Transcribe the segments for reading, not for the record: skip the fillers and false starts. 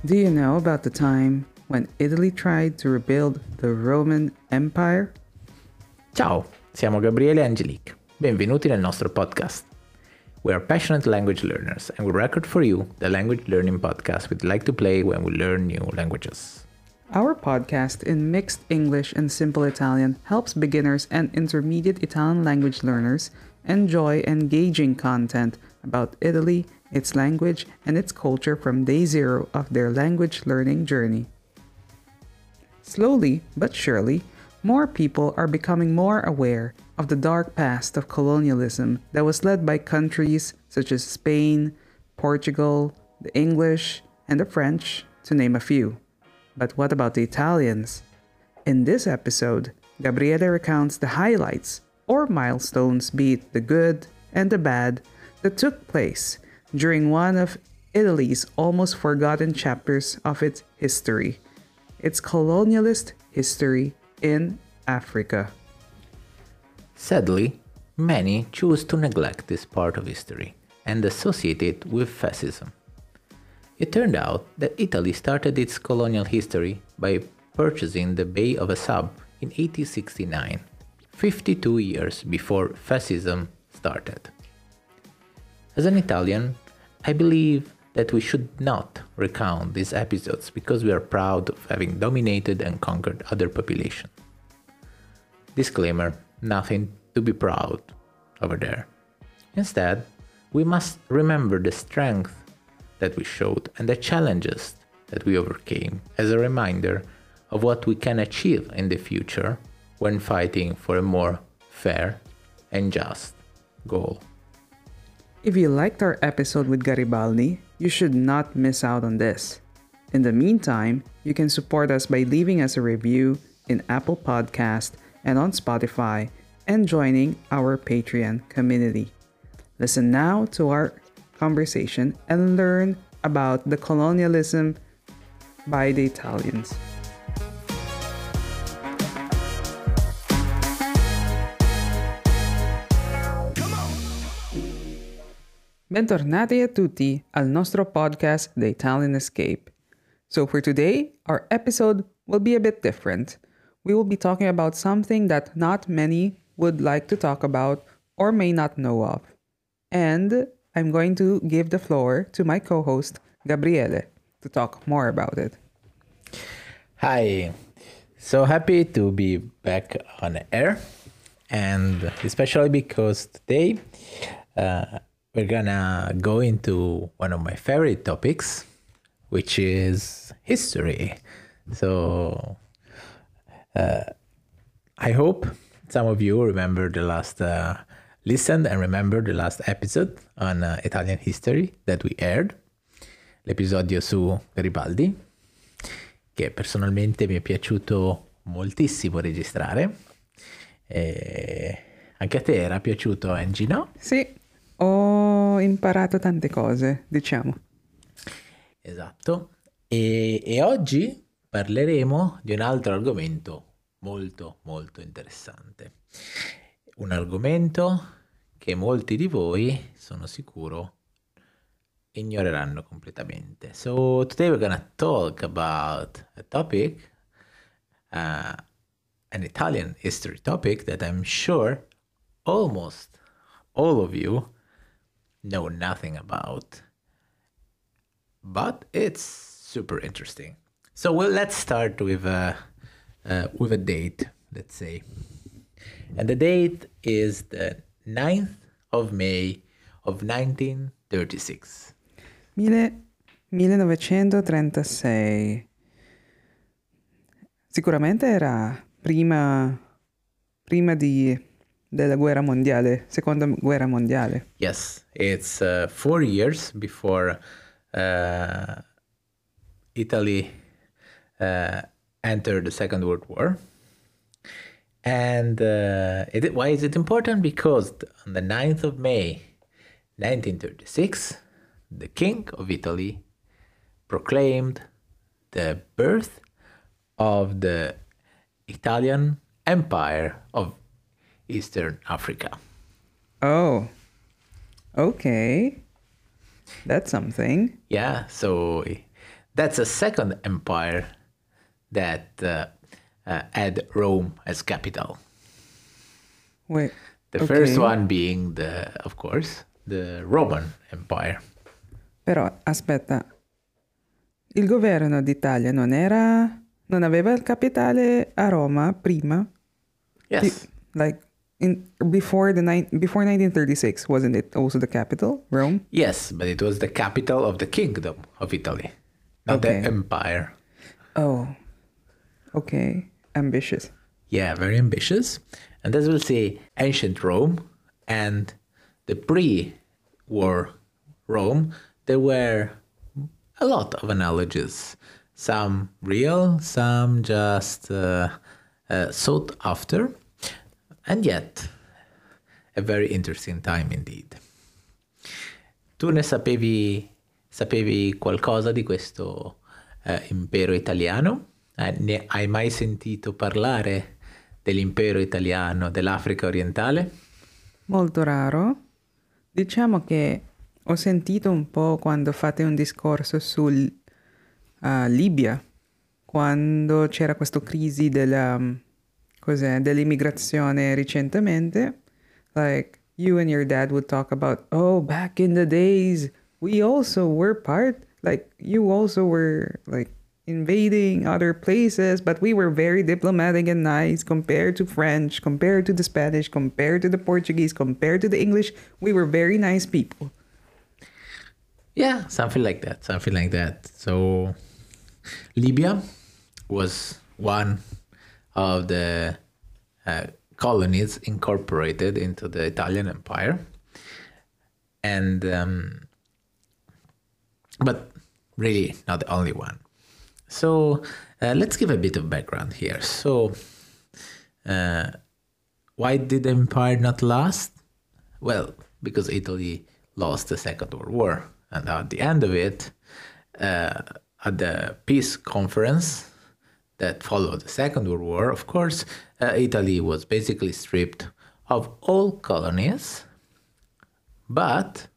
Do you know about the time when Italy tried to rebuild the Roman Empire? Ciao, siamo Gabriele e Angelique. Benvenuti nel nostro podcast. We are passionate language learners and we record for you the language learning podcast we'd like to play when we learn new languages. Our podcast in mixed English and simple Italian helps beginners and intermediate Italian language learners enjoy engaging content about Italy, its language, and its culture from day zero of their language learning journey. Slowly but surely, more people are becoming more aware of the dark past of colonialism that was led by countries such as Spain, Portugal, the English, and the French, to name a few. But what about the Italians? In this episode, Gabriele recounts the highlights or milestones, be it the good and the bad, that took place during one of Italy's almost forgotten chapters of its history, its colonialist history in Africa. Sadly, many choose to neglect this part of history and associate it with fascism. It turned out that Italy started its colonial history by purchasing the Bay of Assab in 1869, 52 years before fascism started. As an Italian, I believe that we should not recount these episodes because we are proud of having dominated and conquered other populations. Disclaimer, nothing to be proud over there. Instead, we must remember the strength that we showed and the challenges that we overcame as a reminder of what we can achieve in the future when fighting for a more fair and just goal. If you liked our episode with Garibaldi, you should not miss out on this. In the meantime, you can support us by leaving us a review in Apple Podcast and on Spotify and joining our Patreon community. Listen now to our conversation and learn about the colonialism by the Italians. Bentornati a tutti al nostro podcast The Italian Escape. So for today, our episode will be a bit different. We will be talking about something that not many would like to talk about or may not know of. And I'm going to give the floor to my co-host, Gabriele, to talk more about it. Hi, so happy to be back on air, and especially because today we're gonna go into one of my favorite topics, which is history. So I hope some of you remember the last listened and remember the last episode on Italian history that we aired, l'episodio su Garibaldi, che personalmente mi è piaciuto moltissimo registrare. Anche a te era piaciuto, Angie, no? Sì, ho imparato tante cose, diciamo. Esatto. E oggi parleremo di un altro argomento molto molto interessante. Un argomento che molti di voi, sono sicuro, ignoreranno completamente. So today we're gonna talk about a topic, an Italian history topic that I'm sure almost all of you know nothing about. But it's super interesting. So let's start with a date, let's say. And the date is the 9th of May of 1936. 1936. Sicuramente era prima della guerra mondiale, seconda guerra mondiale. Yes, it's 4 years before Italy entered the Second World War. And why is it important? Because on the 9th of May 1936, the King of Italy proclaimed the birth of the Italian Empire of Eastern Africa. Oh, okay. That's something. Yeah, so that's a second empire that had Rome as capital. Wait. The first one being of course, the Roman Empire. Però aspetta, il governo d'Italia non aveva il capitale a Roma prima? Yes. Before 1936, wasn't it also the capital, Rome? Yes, but it was the capital of the Kingdom of Italy, not the empire. Oh, okay. Ambitious. Yeah, very ambitious. And as we'll see, ancient Rome and the pre-war Rome, there were a lot of analogies. Some real, some just sought after. And yet, a very interesting time indeed. Tu ne sapevi qualcosa di questo impero italiano? Ne hai mai sentito parlare dell'impero italiano dell'Africa orientale? Molto raro. Diciamo che ho sentito un po' quando fate un discorso sul Libia, quando c'era questa crisi dell'immigrazione recentemente. Like, you and your dad would talk about, oh, back in the days, we also were you also were, invading other places, but we were very diplomatic and nice compared to French, compared to the Spanish, compared to the Portuguese, compared to the English. We were very nice people. Yeah, something like that. So, Libya was one of the colonies incorporated into the Italian Empire, and but really not the only one. So let's give a bit of background here. So why did the empire not last? Well, because Italy lost the Second World War, and at the end of it, at the peace conference that followed the Second World War, of course, Italy was basically stripped of all colonies, but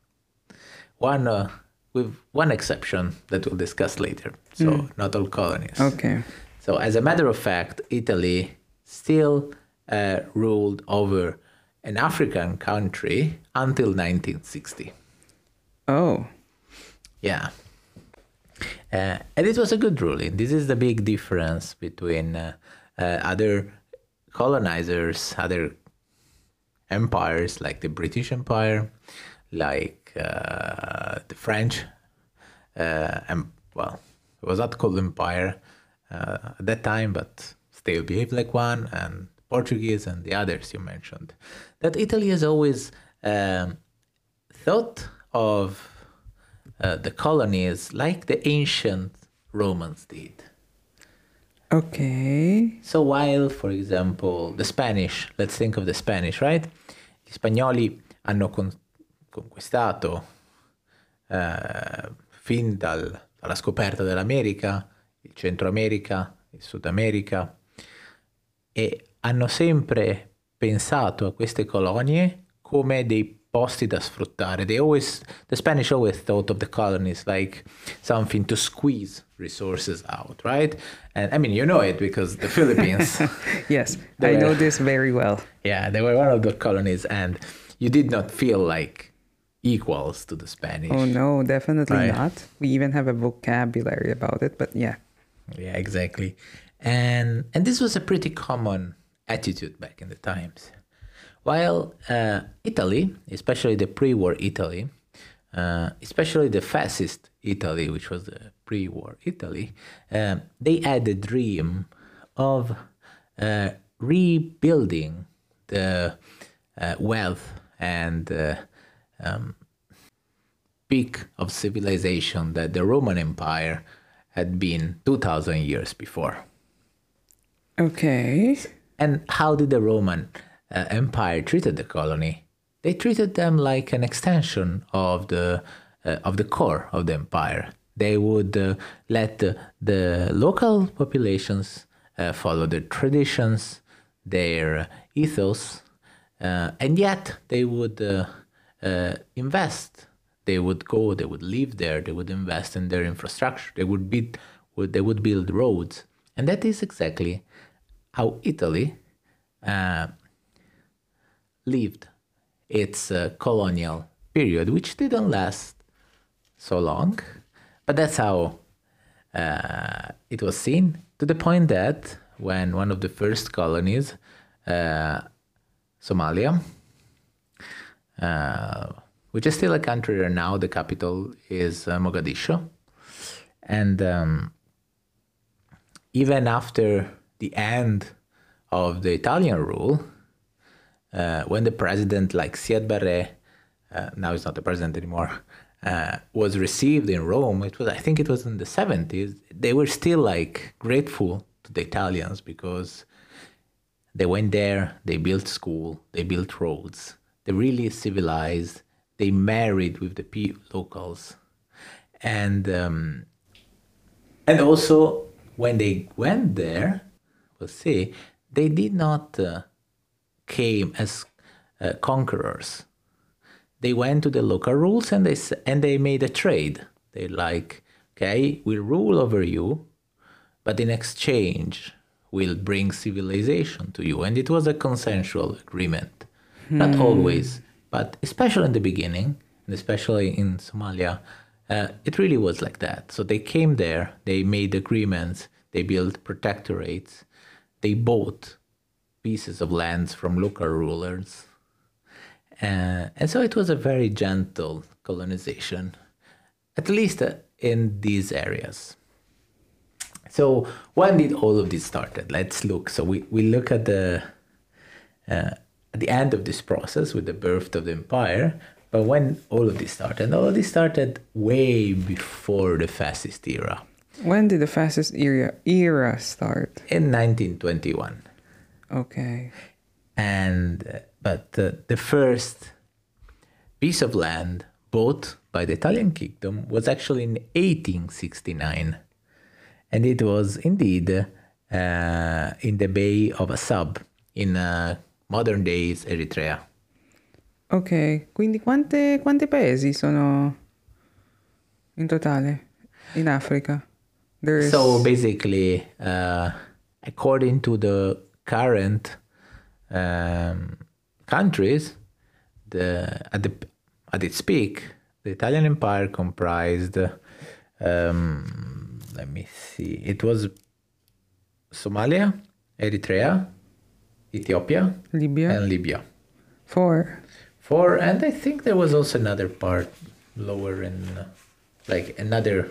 with one exception that we'll discuss later. So not all colonies. Okay. So as a matter of fact, Italy still ruled over an African country until 1960. Oh. Yeah. And it was a good ruling. This is the big difference between other colonizers, other empires like the British Empire, like the French, and well, it was not called empire at that time, but still behaved like one, and Portuguese and the others you mentioned. That Italy has always thought of the colonies like the ancient Romans did. Okay. So while, for example, the Spanish, let's think of the Spanish, right? Gli spagnoli hanno conquistato fin dalla scoperta dell'America, il Centro America, il Sud America, e hanno sempre pensato a queste colonie come dei posti da sfruttare. The Spanish always thought of the colonies like something to squeeze resources out, right? And I mean, you know it because the Philippines. Yes, I know this very well. Yeah, they were one of the colonies, and you did not feel like equals to the Spanish. Oh no, definitely not. We even have a vocabulary about it, but yeah. Yeah, exactly. And this was a pretty common attitude back in the times. While Italy, especially the pre-war Italy, especially the fascist Italy, which was the pre-war Italy, they had the dream of rebuilding the wealth and peak of civilization that the Roman Empire had been 2,000 years before. Okay. And how did the Roman Empire treated the colony? They treated them like an extension of the core of the empire. They would let the local populations follow their traditions, their ethos, and yet they would invest they would go, they would live there, they would invest in their infrastructure, they would build roads. And that is exactly how Italy lived its colonial period, which didn't last so long, but that's how it was seen, to the point that when one of the first colonies, Somalia, which is still a country right now, the capital is Mogadishu, and even after the end of the Italian rule, when the president like Siad Barre, now he's not the president anymore, was received in Rome, I think it was in the 70s, they were still like grateful to the Italians because they went there, they built school, they built roads, they really civilized, they married with the locals. And also when they went there, we'll see, they did not came as conquerors. They went to the local rules and they made a trade. They like, okay, we'll rule over you, but in exchange, we'll bring civilization to you. And it was a consensual agreement. Not always, but especially in the beginning, and especially in Somalia, it really was like that. So they came there, they made agreements, they built protectorates, they bought pieces of lands from local rulers. And so it was a very gentle colonization, at least in these areas. So when did all of this started? Let's look. So we look at the end of this process with the birth of the empire, but when all of this started way before the fascist era. When did the fascist era start? In 1921. Okay. But the first piece of land bought by the Italian kingdom was actually in 1869. And it was indeed in the Bay of Assab, in modern days Eritrea. Ok, quindi quante paesi sono in totale in Africa? So basically, according to the current countries, at its peak, the Italian Empire comprised, let me see, it was Somalia, Eritrea, Ethiopia, Libya, and Libya. Four, and I think there was also another part lower in, like another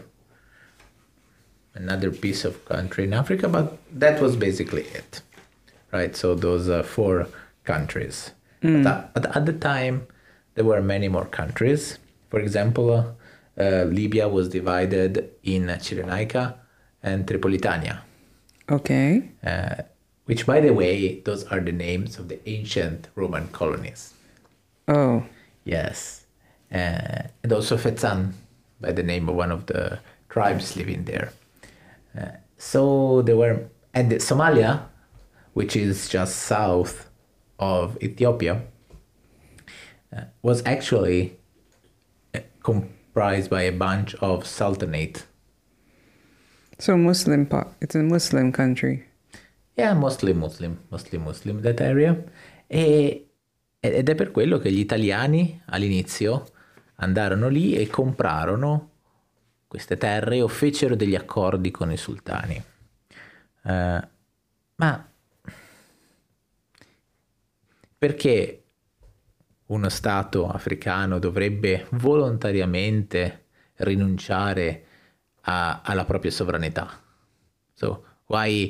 piece of country in Africa, but that was basically it, right? So those 4 countries. But at the time, there were many more countries. For example, Libya was divided in Cyrenaica and Tripolitania. Okay. Which, by the way, those are the names of the ancient Roman colonies. Oh. Yes. And also Fezzan, by the name of one of the tribes living there. So there were, and Somalia, which is just south of Ethiopia, was actually comprised by a bunch of sultanate. So it's a Muslim country. Yeah, mostly Muslim, that area. Ed è per quello che gli italiani all'inizio andarono lì e comprarono queste terre o fecero degli accordi con i sultani. Ma perché uno Stato africano dovrebbe volontariamente rinunciare alla propria sovranità? So why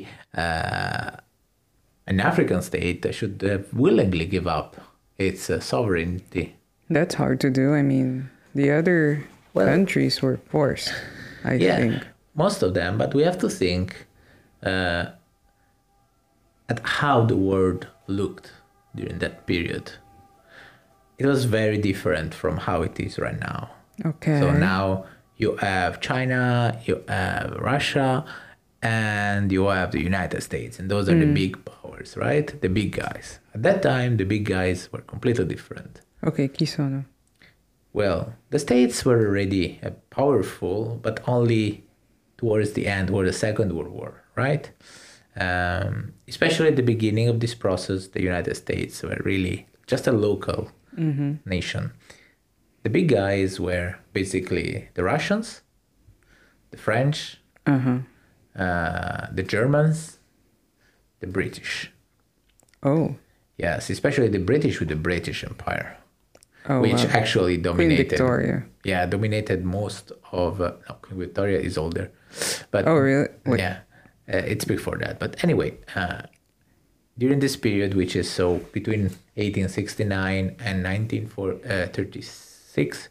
an African state should willingly give up its sovereignty? That's hard to do. I mean, the other countries were forced, I think. Most of them, but we have to think at how the world looked during that period. It was very different from how it is right now. Okay. So now you have China, you have Russia, and you have the United States. And those are the big powers, right? The big guys. At that time, the big guys were completely different. Okay, chi sono? Well, the states were already powerful, but only towards the end or the Second World War, right? Especially at the beginning of this process, the United States were really just a local nation. The big guys were basically the Russians, the French, the Germans, the British. Oh. Yes, especially the British with the British Empire, Oh, which wow. actually Queen dominated. Victoria. Yeah, dominated most of. No, Queen Victoria is older, but Oh, really? Wait. yeah, it's before that. But anyway, during this period, which is so between 1869 and 1936,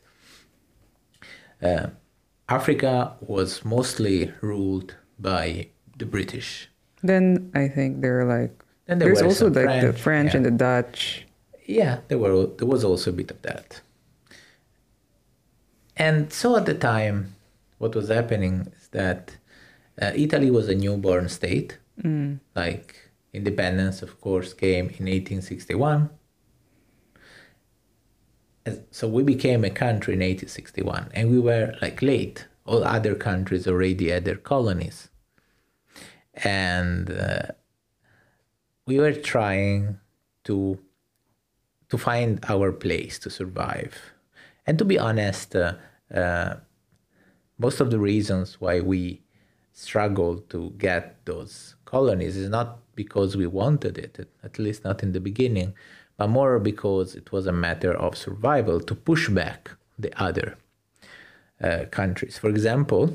Africa was mostly ruled by the British. Then I think they're like. Then there There's were also some like the French, French yeah. and the Dutch. Yeah, there was also a bit of that. And so at the time, what was happening is that Italy was a newborn state. Like independence, of course, came in 1861. So we became a country in 1861, and we were like late. All other countries already had their colonies. And we were trying to find our place to survive. And to be honest, most of the reasons why we struggled to get those colonies is not because we wanted it, at least not in the beginning, but more because it was a matter of survival to push back the other countries. For example,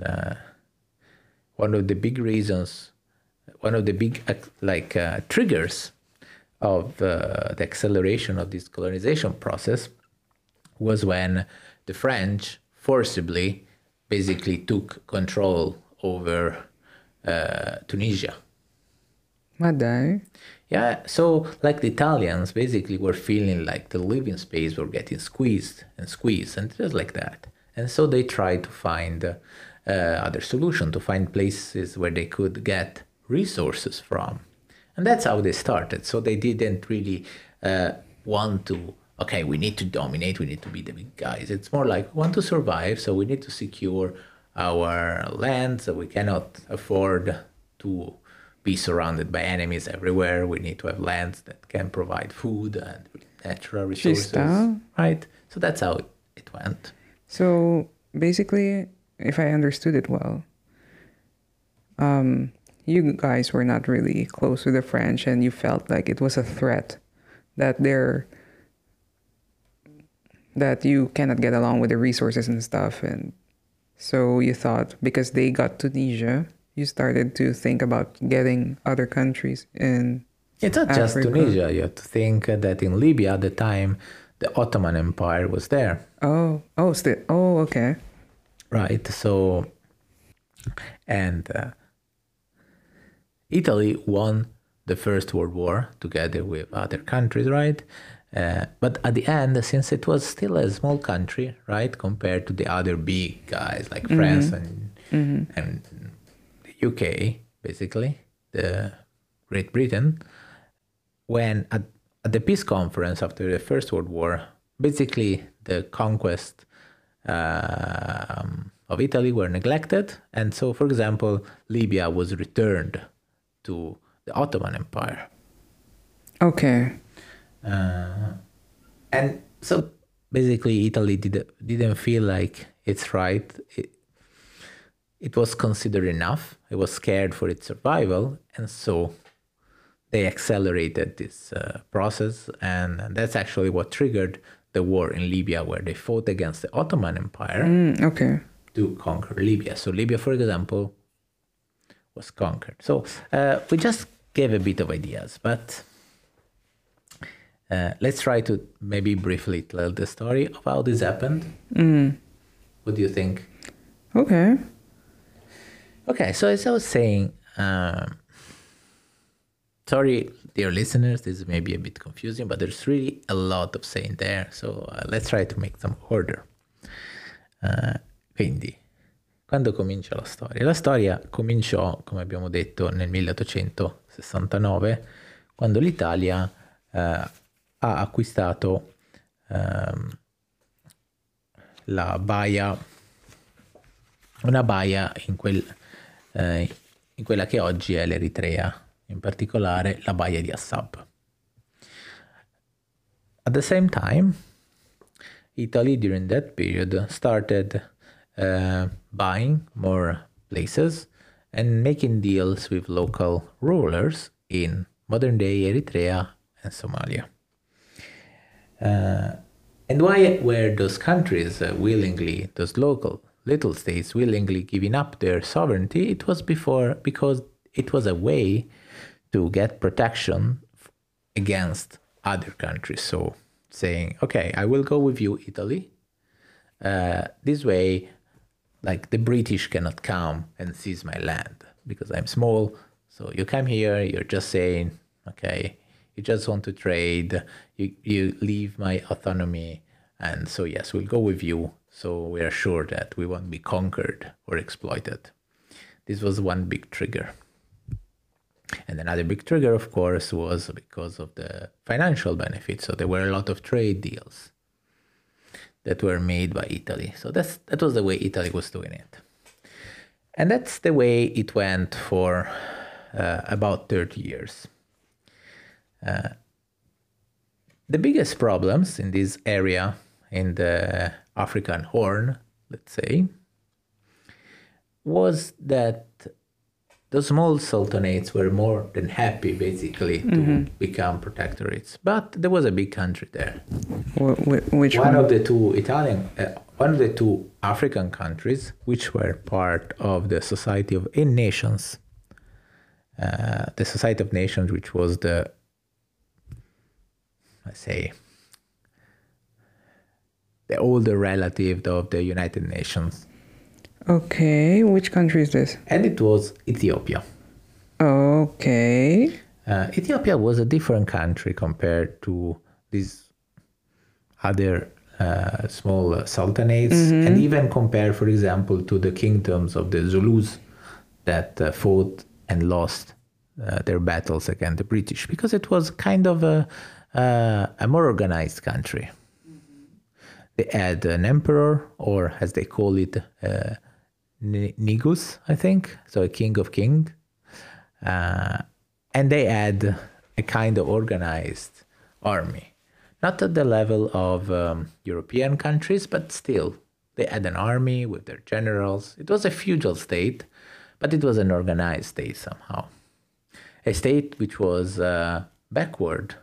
one of the big reasons, one of the big triggers of the acceleration of this colonization process was when the French forcibly basically took control over Tunisia. Madai. Yeah, so like the Italians basically were feeling like the living space were getting squeezed, and just like that. And so they tried to find other solution, to find places where they could get resources from. And that's how they started. So they didn't really want to, okay, we need to dominate, we need to be the big guys. It's more like, we want to survive, so we need to secure our land, so we cannot afford to be surrounded by enemies everywhere. We need to have lands that can provide food and natural resources. Right? So that's how it went. So basically, if I understood it well, you guys were not really close to the French, and you felt like it was a threat that you cannot get along with the resources and stuff. And so you thought, because they got Tunisia, you started to think about getting other countries in It's not just Africa. Tunisia. You have to think that in Libya at the time, the Ottoman Empire was there. Okay. Right. So, and Italy won the First World War together with other countries, right? But at the end, since it was still a small country, right, compared to the other big guys like France and the UK, basically, the Great Britain, when at the peace conference after the First World War, basically the conquest of Italy were neglected. And so, for example, Libya was returned to the Ottoman Empire. Okay. And so basically Italy didn't feel like it's right. It was considered enough. It was scared for its survival. And so they accelerated this process. And that's actually what triggered the war in Libya, where they fought against the Ottoman Empire to conquer Libya. So Libya, for example, was conquered. So we just gave a bit of ideas, but let's try to maybe briefly tell the story of how this happened. What do you think? Okay. Okay, so as I was saying, sorry, dear listeners, this may be a bit confusing, but there's really a lot of saying there. So let's try to make some order. Quindi, quando comincia la storia? La storia cominciò, come abbiamo detto, nel 1869, quando l'Italia ha acquistato una baia in quella che oggi è l'Eritrea, in particolare la baia di Assab. At the same time, Italy during that period started buying more places and making deals with local rulers in modern-day Eritrea and Somalia. And why were those countries those local little states willingly giving up their sovereignty? It was because it was a way to get protection against other countries. So saying, okay, I will go with you, Italy. This way, like the British cannot come and seize my land because I'm small. So you come here, you're just saying, okay, you just want to trade, you leave my autonomy. And so, yes, we'll go with you. So we are sure that we won't be conquered or exploited. This was one big trigger. And another big trigger, of course, was because of the financial benefits. So there were a lot of trade deals that were made by Italy. So that was the way Italy was doing it. And that's the way it went for about 30 years. The biggest problems in this area, in the African Horn, let's say, was that the small sultanates were more than happy, basically, to become protectorates. But there was a big country there. Which one? One of the two African countries, which were part of the Society of Nations. The Society of Nations, which was the, the older relative of the United Nations. Okay, which country is this? And it was Ethiopia. Okay. Ethiopia was a different country compared to these other small sultanates, and even compared, for example, to the kingdoms of the Zulus that fought and lost their battles against the British, because it was kind of a more organized country. They had an emperor, or as they call it, Negus, I think, so a king of kings. And they had a kind of organized army. Not at the level of European countries, but still, they had an army with their generals. It was a feudal state, but it was an organized state somehow. A state which was backward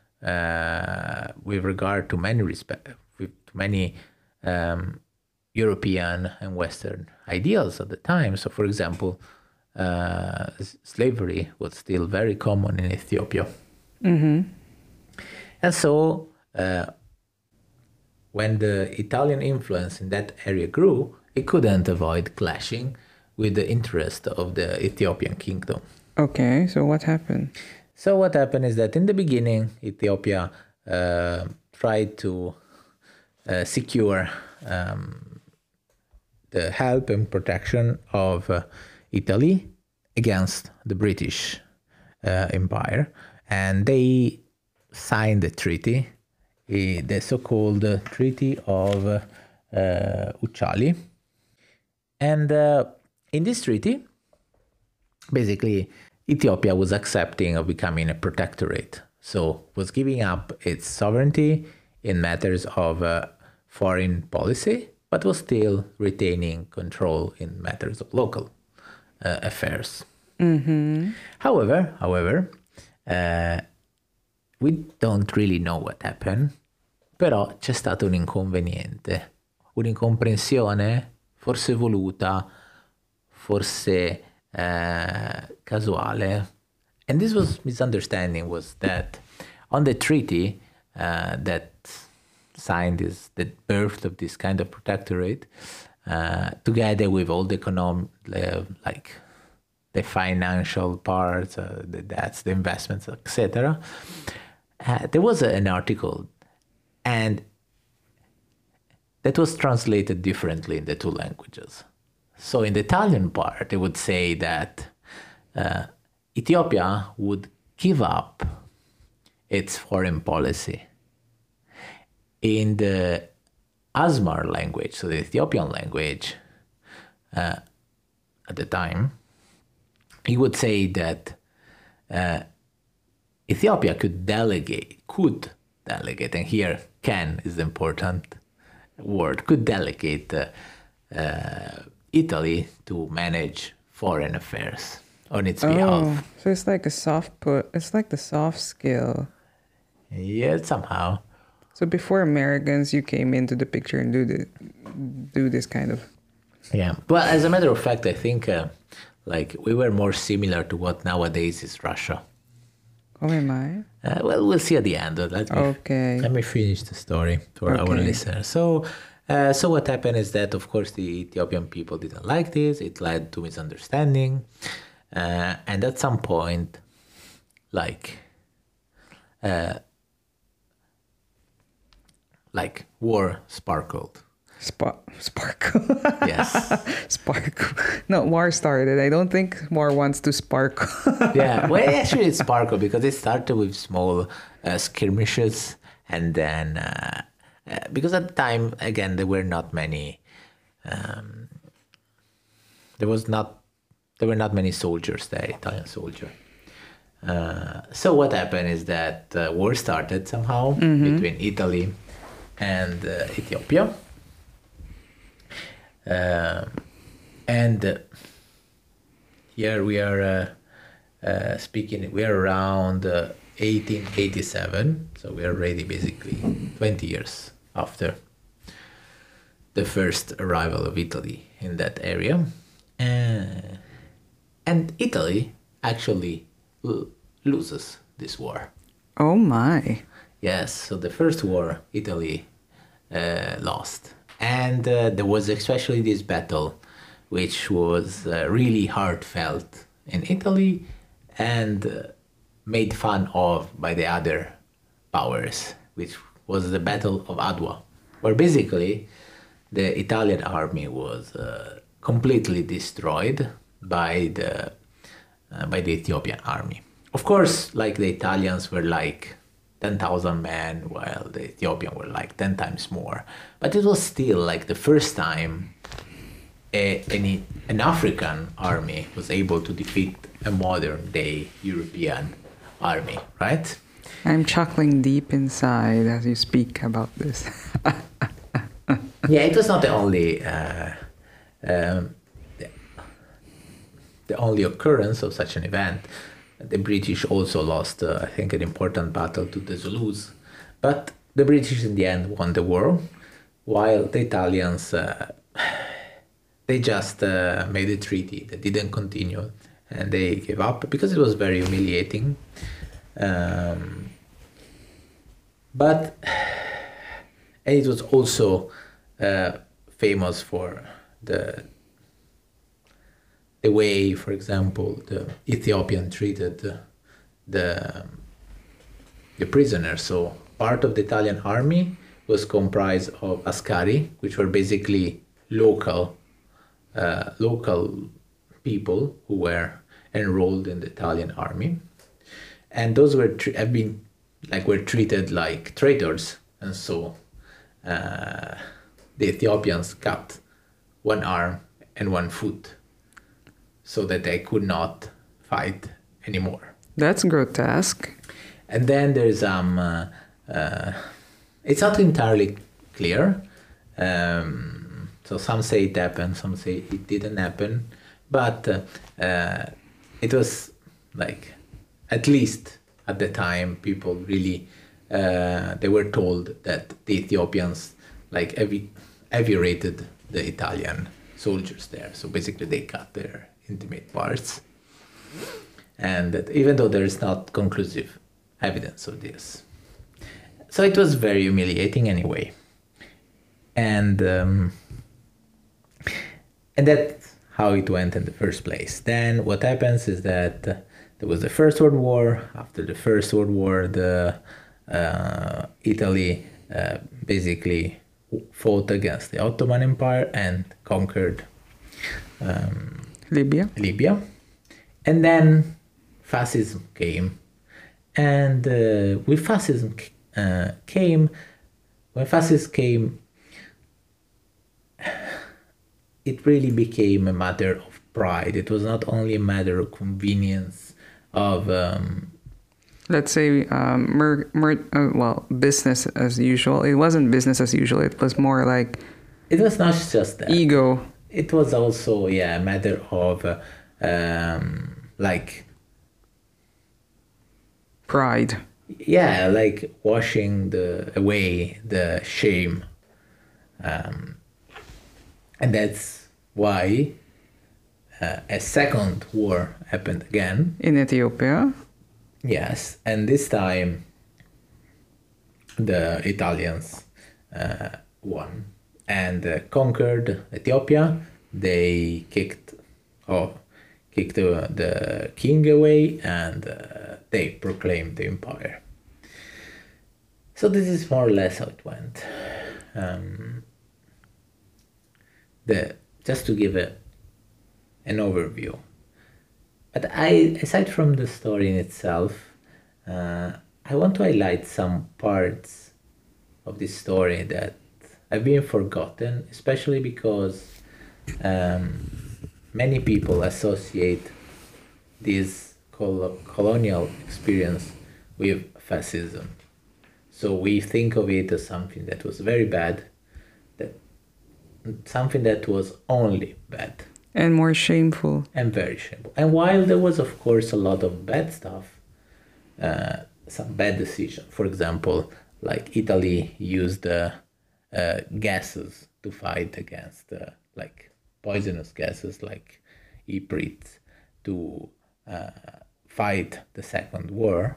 with regard to many European and Western ideals at the time. So, for example, slavery was still very common in Ethiopia. And so, when the Italian influence in that area grew, it couldn't avoid clashing with the interest of the Ethiopian kingdom. Okay, so what happened? So what happened is that in the beginning, Ethiopia tried to secure the help and protection of Italy against the British Empire. And they signed the treaty, the so-called Treaty of Ucciali. And in this treaty, basically, Ethiopia was accepting of becoming a protectorate. So was giving up its sovereignty in matters of foreign policy, but was still retaining control in matters of local affairs. However, we don't really know what happened, però c'è stato un inconveniente, un'incomprensione forse voluta, forse casuale. And this misunderstanding was that on the treaty that signed the birth of this kind of protectorate, together with all the like the financial parts, the debts, the investments, etc., there was an article, and that was translated differently in the two languages. So in the Italian part, they would say that Ethiopia would give up its foreign policy. In the Asmar language, so the Ethiopian language at the time, he would say that Ethiopia could delegate, and here can is the important word, could delegate Italy to manage foreign affairs on its behalf. So it's like a it's like the soft skill. Yeah, somehow. So before Americans, you came into the picture and do this kind of. Yeah. Well, as a matter of fact, I think like we were more similar to what nowadays is Russia. Oh, am I? Well, we'll see at the end. Let me finish the story for our listeners. So what happened is that, of course, the Ethiopian people didn't like this. It led to misunderstanding. And at some point, like war sparkled. Sparkle. Yes. Sparkle. No, war started. I don't think war wants to sparkle. Yeah, well, actually it sparkled because it started with small skirmishes, and then because at the time, again, there were not many. There were not many soldiers there, Italian soldier. So what happened is that war started somehow between Italy and Ethiopia. And here we are speaking, we are around 1887, so we are already basically 20 years after the first arrival of Italy in that area. And Italy actually loses this war. Oh my. Yes, so the first war Italy lost. And there was especially this battle, which was really heartfelt in Italy and made fun of by the other powers, which was the Battle of Adwa, where basically the Italian army was completely destroyed by the Ethiopian army. Of course, like the Italians were like 10,000 men, while the Ethiopian were like 10 times more. But it was still like the first time an African army was able to defeat a modern day European army, right? I'm chuckling deep inside as you speak about this. Yeah, it was not the only occurrence of such an event. The British also lost, I think, an important battle to the Zulus. But the British in the end won the war, while the Italians, they just made a treaty that didn't continue, and they gave up because it was very humiliating. But it was also famous for the way, for example, the Ethiopian treated the prisoners. So part of the Italian army was comprised of Ascari, which were basically local people who were enrolled in the Italian army, and those were treated like traitors, and so the Ethiopians cut one arm and one foot, so that they could not fight anymore. That's grotesque. And then there's it's not entirely clear. So some say it happened, some say it didn't happen, but it was like, at least at the time, people really they were told that the Ethiopians like heavy rated the Italian soldiers there. So basically, they cut their intimate parts, and that even though there is not conclusive evidence of this, so it was very humiliating anyway, and that's how it went in the first place. Then what happens is that there was the First World War. After the First World War, the Italy basically fought against the Ottoman Empire and conquered Libya. And then fascism came, and when fascism came, it really became a matter of pride. It was not only a matter of convenience of let's say, business as usual. It wasn't business as usual. It was more like it was not just that. ego. It was also a matter of like pride. Yeah, like washing away the shame, and that's why a second war happened again in Ethiopia. Yes, and this time the Italians won and conquered Ethiopia. They kicked the king away, and they proclaimed the empire. So this is more or less how it went. Just to give an overview. But aside from the story in itself, I want to highlight some parts of this story that have been forgotten, especially because many people associate this colonial experience with fascism. So we think of it as something that was very bad, something that was only bad. And more shameful. And very shameful. And while there was, of course, a lot of bad stuff, some bad decisions, for example, like Italy used gases to fight against, like poisonous gases like ypres to fight the Second War.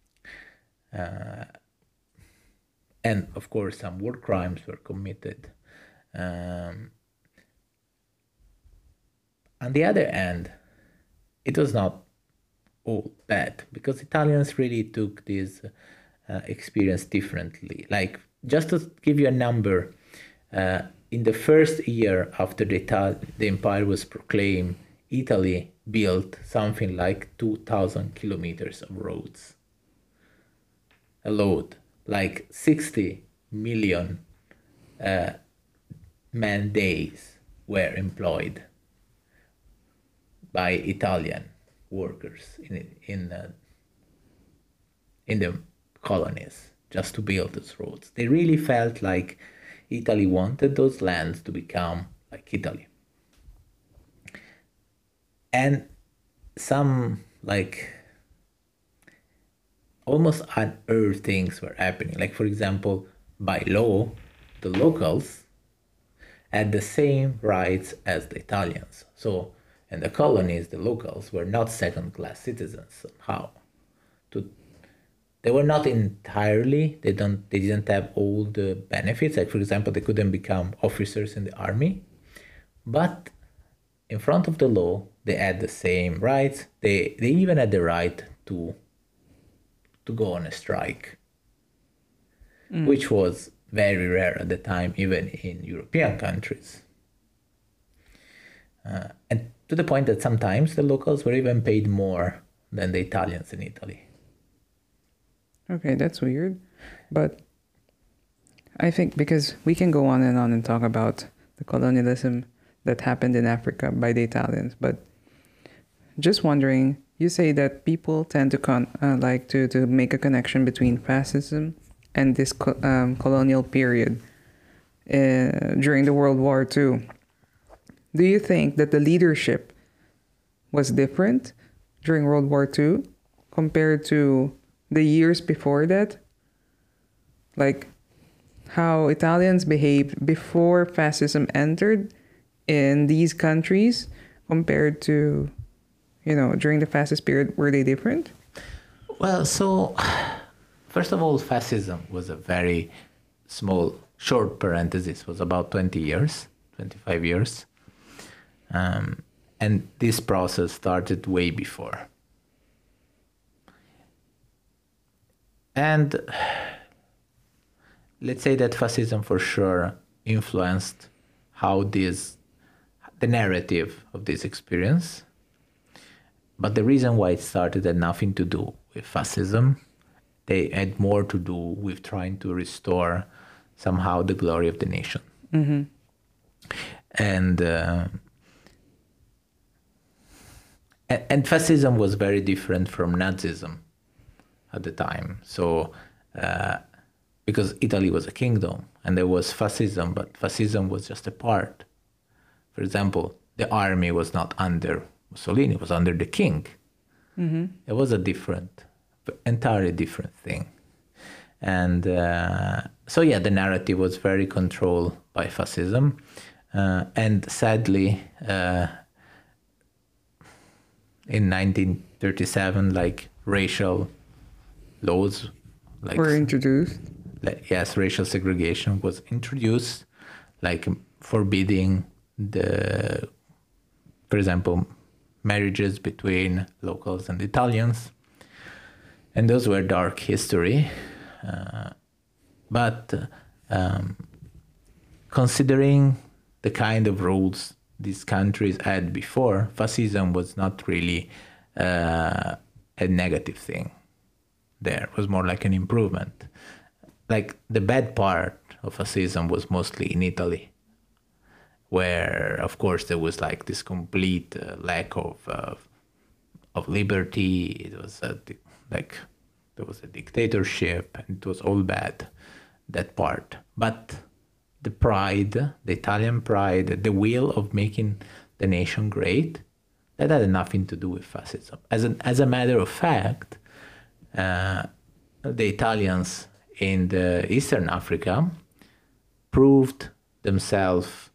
And, of course, some war crimes were committed. On the other hand, it was not all bad, because Italians really took this experience differently. Like, just to give you a number, in the first year after the empire was proclaimed, Italy built something like 2,000 kilometers of roads. A load, like 60 million man days were employed by Italian workers in the colonies just to build those roads. They really felt like Italy wanted those lands to become like Italy. And some like almost unearthed things were happening. Like, for example, by law, the locals had the same rights as the Italians. So in the colonies, the locals were not second-class citizens somehow. They were not entirely, they didn't have all the benefits. Like, for example, they couldn't become officers in the army. But in front of the law, they had the same rights. They even had the right to go on a strike, which was very rare at the time, even in European countries. And to the point that sometimes the locals were even paid more than the Italians in Italy. Okay, that's weird. But I think because we can go on and talk about the colonialism that happened in Africa by the Italians, but just wondering, you say that people tend to like to make a connection between fascism and this colonial period during the World War II. Do you think that the leadership was different during World War II compared to the years before that? Like how Italians behaved before fascism entered in these countries compared to, during the fascist period, were they different? Well, so first of all, fascism was a very short parenthesis, was about 20 years, 25 years. And this process started way before. And let's say that fascism for sure influenced the narrative of this experience. But the reason why it started had nothing to do with fascism. They had more to do with trying to restore somehow the glory of the nation. Mm-hmm. and fascism was very different from Nazism at the time. So because Italy was a kingdom and there was fascism, but fascism was just a part. For example, the army was not under Mussolini, it was under the king. Mm-hmm. It was a entirely different thing. And so the narrative was very controlled by fascism. And sadly, in 1937, like racial laws were introduced. Yes, racial segregation was introduced, like forbidding for example, marriages between locals and Italians. And those were dark history. But considering the kind of rules these countries had before, fascism was not really a negative thing. There was more like an improvement. Like the bad part of fascism was mostly in Italy, where of course there was like this complete lack of liberty. It was there was a dictatorship, and it was all bad, that part. But the pride, the Italian pride, the will of making the nation great, that had nothing to do with fascism. As a matter of fact, the Italians in the Eastern Africa proved themselves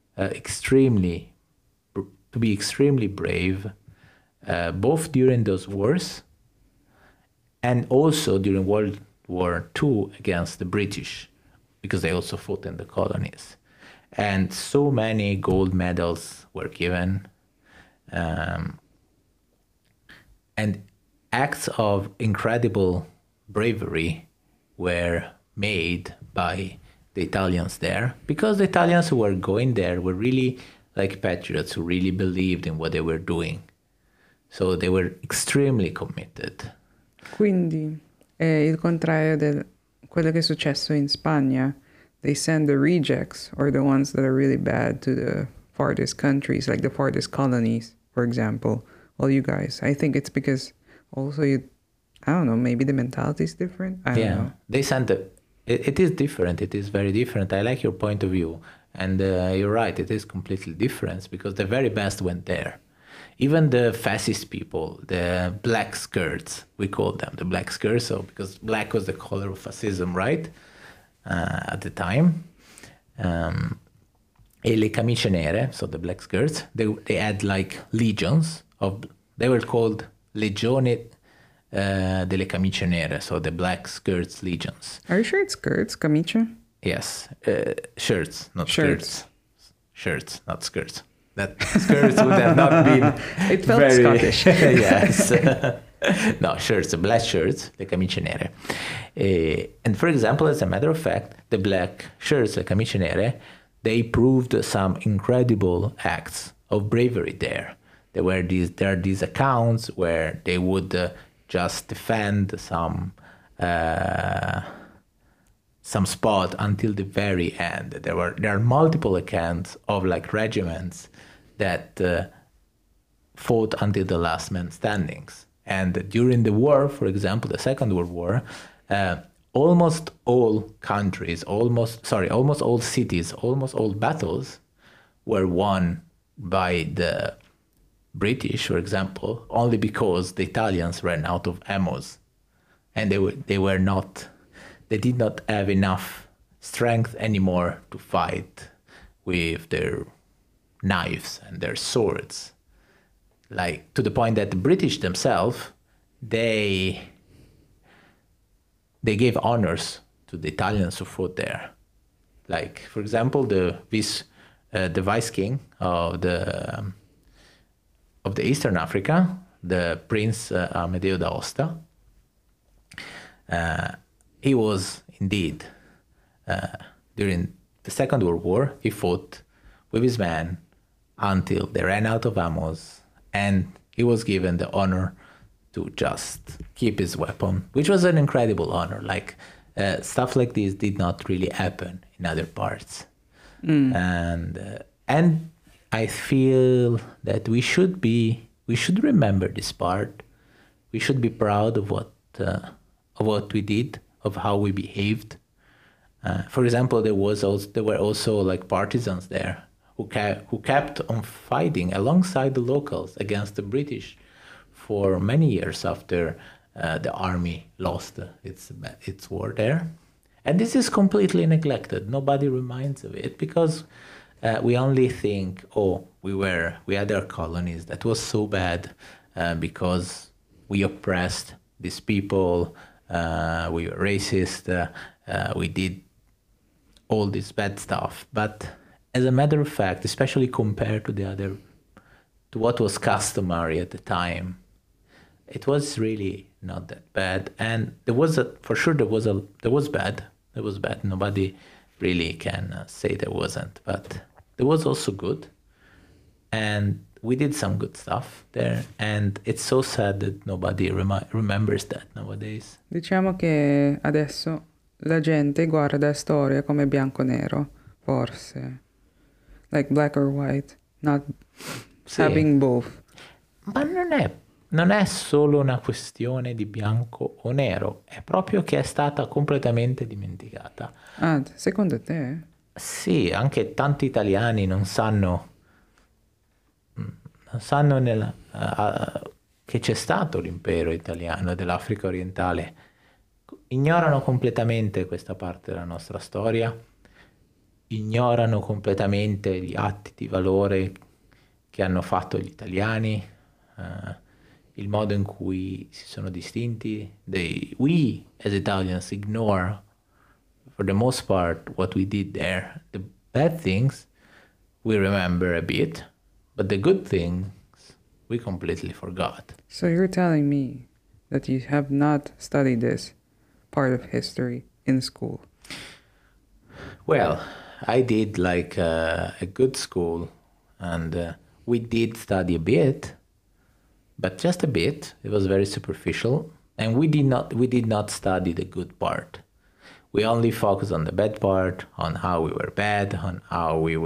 to be extremely brave, both during those wars and also during World War II against the British, because they also fought in the colonies. And so many gold medals were given. And acts of incredible bravery were made by the Italians there, because the Italians who were going there were really like patriots who really believed in what they were doing. So they were extremely committed. Quindi è il contrario di quello che è successo in Spagna. They send the rejects, or the ones that are really bad, to the farthest countries, like the farthest colonies, for example. Well, you guys, I think it's because also I don't know, maybe the mentality is different. I don't know. They sent it is different. It is very different. I like your point of view. And you're right, it is completely different, because the very best went there. Even the fascist people, the black skirts, we called them the black skirts, so because black was the color of fascism, right? At the time. E le camicie nere, so the black skirts, they had like legions they were called Legione delle camicie nere, so the black skirts legions. Are you sure it's skirts, camicia? Yes, shirts, not skirts. Shirts, not skirts. That skirts would have not been. It felt Scottish. Yes. No, shirts, black shirts, le camicie nere. And for example, as a matter of fact, the black shirts, le camicie nere, they proved some incredible acts of bravery there. There are these accounts where they would just defend some spot until the very end. There are multiple accounts of like regiments that fought until the last man standings. And during the war, for example, the Second World War, almost all countries, almost all cities, almost all battles were won by the British, for example, only because the Italians ran out of ammo, and they did not have enough strength anymore to fight with their knives and their swords. Like, to the point that the British themselves, they gave honors to the Italians who fought there. Like, for example, the vice king of the Eastern Africa, the Prince Amedeo d'Aosta, he was indeed, during the Second World War, he fought with his men until they ran out of ammo, and he was given the honor to just keep his weapon, which was an incredible honor. Like, stuff like this did not really happen in other parts. And And I feel that we should remember this part. We should be proud of what we did, of how we behaved. For example, there were also like partisans there who kept on fighting alongside the locals against the British for many years after the army lost its war there. And this is completely neglected. Nobody reminds of it because we only think, oh, we had our colonies. That was so bad because we oppressed these people. We were racist. We did all this bad stuff. But as a matter of fact, especially compared to what was customary at the time, it was really not that bad. And there was bad. There was bad. Nobody really can say there wasn't. But there was also good. And we did some good stuff there. And it's so sad that nobody remembers that nowadays. Diciamo che adesso la gente guarda storia come bianco-nero, forse. Like black or white, not having both. Ma non è solo una questione di bianco o nero, è proprio che è stata completamente dimenticata. Ah, secondo te? Sì, anche tanti italiani non sanno che c'è stato l'impero italiano dell'Africa orientale. Ignorano completamente questa parte della nostra storia, ignorano completamente gli atti di valore che hanno fatto gli italiani, il modo in cui si sono distinti. We as Italians ignore for the most part what we did there. The bad things we remember a bit, but the good things we completely forgot. So you're telling me that you have not studied this part of history in school? Well, I did like a good school, and we did study a bit, but just a bit. It was very superficial, and we did not study the good part. We only focused on the bad part, on how we were bad, on how we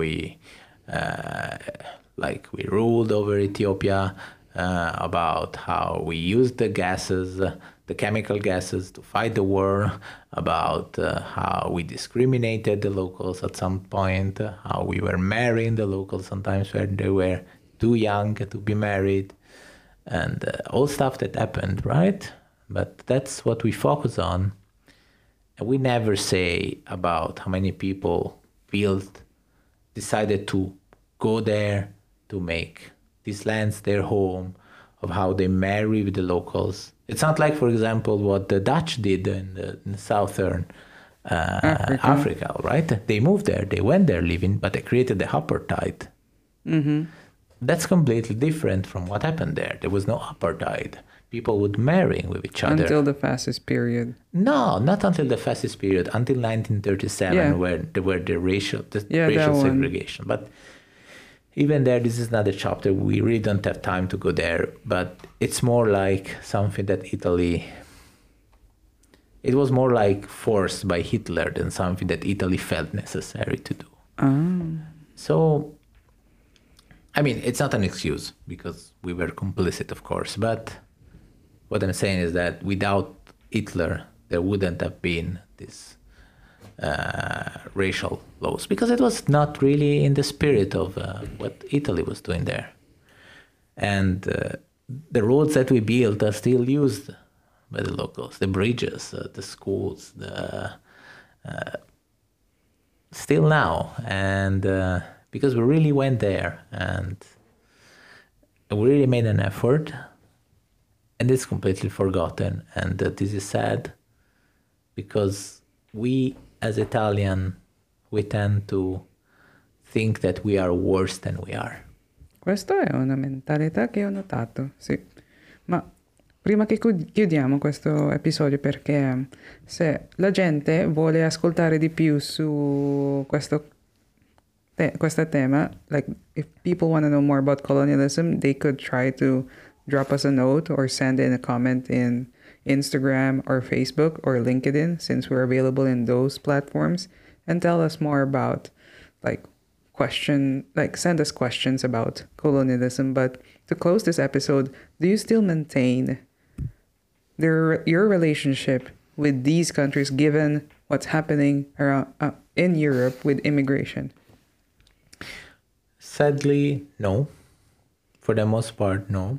ruled over Ethiopia, about how we used the gases, the chemical gases to fight the war, about how we discriminated the locals at some point, how we were marrying the locals sometimes when they were too young to be married, and all stuff that happened, right? But that's what we focus on. And we never say about how many people decided to go there to make these lands their home, of how they marry with the locals. It's not like, for example, what the Dutch did in southern Africa, right? They moved there, they went there living, but they created the apartheid. Mm-hmm. That's completely different from what happened there. There was no apartheid. People would marry with each other. Until the fascist period. No, not until the fascist period, until 1937, where there were the racial segregation. But even there, this is not a chapter. We really don't have time to go there. But it's more like something that Italy... It was more like forced by Hitler than something that Italy felt necessary to do. So, I mean, it's not an excuse, because we were complicit, of course. But what I'm saying is that without Hitler, there wouldn't have been this racial laws, because it was not really in the spirit of what Italy was doing there. And the roads that we built are still used by the locals, the bridges, the schools, still now. And because we really went there and we really made an effort, and it's completely forgotten. And this is sad, because we as Italian, we tend to think that we are worse than we are. Questa è una mentalità che ho notato, sì. Ma prima che chiudiamo questo episodio, perché se la gente vuole ascoltare di più su questo tema, like if people want to know more about colonialism, they could try to drop us a note or send in a comment in Instagram or Facebook or LinkedIn, since we're available in those platforms, and tell us more about like send us questions about colonialism. But to close this episode, do you still maintain your relationship with these countries given what's happening around in Europe with immigration? Sadly, no. For the most part, no.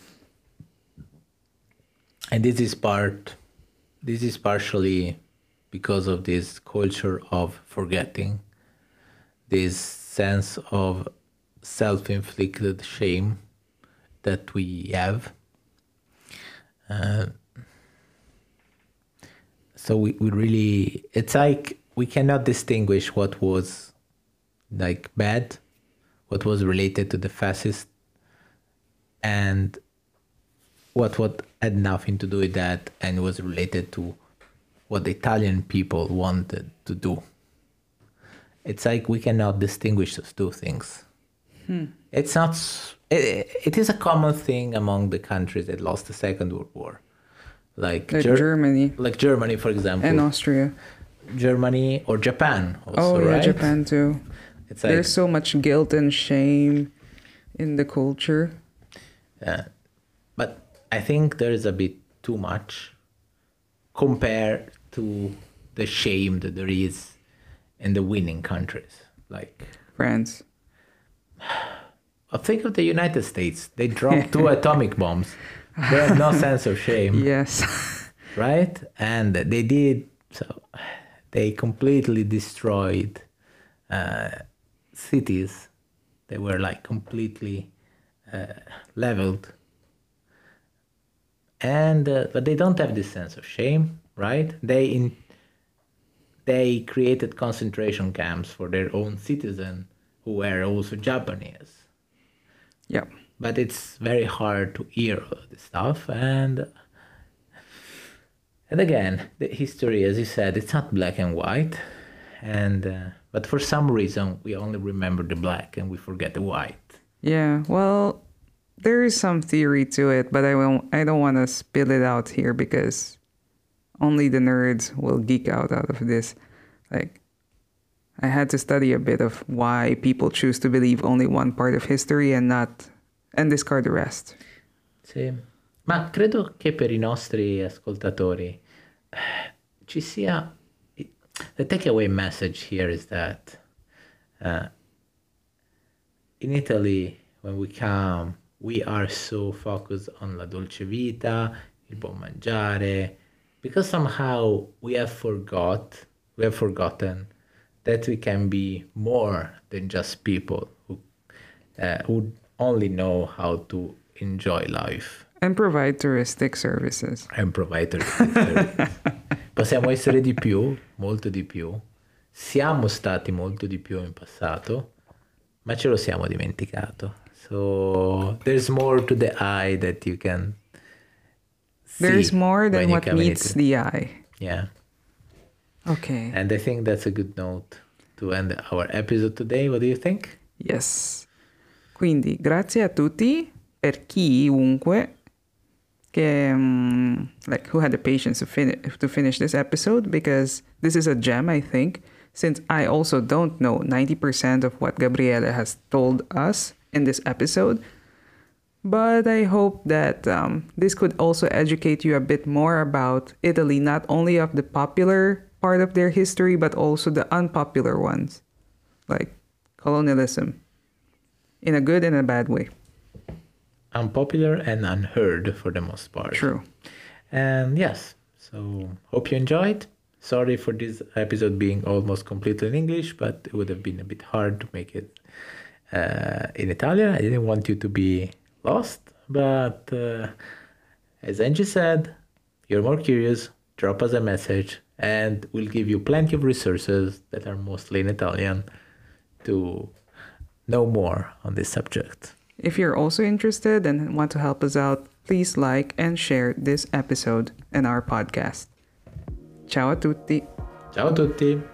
And this is partially because of this culture of forgetting, this sense of self-inflicted shame that we have. So we really, it's like we cannot distinguish what was like bad, what was related to the fascist, and what had nothing to do with that and was related to what the Italian people wanted to do. It's like we cannot distinguish those two things. It's not. It is a common thing among the countries that lost the Second World War, like Germany, for example, and Austria, Germany or Japan. Also, yeah, right? Japan too. It's like, there's so much guilt and shame in the culture. But I think there is a bit too much compared to the shame that there is in the winning countries, like France. Think of the United States. They dropped 2 atomic bombs. They have no sense of shame. Yes. Right? And they did. So they completely destroyed cities. They were like completely leveled. And but they don't have this sense of shame, right? They created concentration camps for their own citizens who were also Japanese. Yeah. But it's very hard to hear all this stuff, and again, the history, as you said, it's not black and white, and but for some reason we only remember the black and we forget the white. Yeah. Well, there is some theory to it, but I don't want to spill it out here because only the nerds will geek out of this. Like, I had to study a bit of why people choose to believe only one part of history and discard the rest. Sì, ma credo che per I nostri ascoltatori ci sia. The takeaway message here is that in Italy, when we come, we are so focused on la dolce vita, il buon mangiare, because somehow we have forgotten that we can be more than just people who only know how to enjoy life. And provide touristic services. Possiamo essere di più, molto di più. Siamo stati molto di più in passato, ma ce lo siamo dimenticato. So there's more to the eye that you can see. There's more than what meets the eye. Yeah. Okay. And I think that's a good note to end our episode today. What do you think? Yes. Quindi, grazie a tutti, per chiunque che, who had the patience to finish this episode, because this is a gem, I think, since I also don't know 90% of what Gabriele has told us in this episode. But I hope that this could also educate you a bit more about Italy, not only of the popular part of their history, but also the unpopular ones, like colonialism, in a good and a bad way. Unpopular and unheard for the most part. True. And yes, so hope you enjoyed. Sorry for this episode being almost completely in English, but it would have been a bit hard to make it in Italian. I didn't want you to be lost, but as Angie said, you're more curious, drop us a message and we'll give you plenty of resources that are mostly in Italian to know more on this subject. If you're also interested and want to help us out, please like and share this episode and our podcast. Ciao a tutti. Ciao a tutti.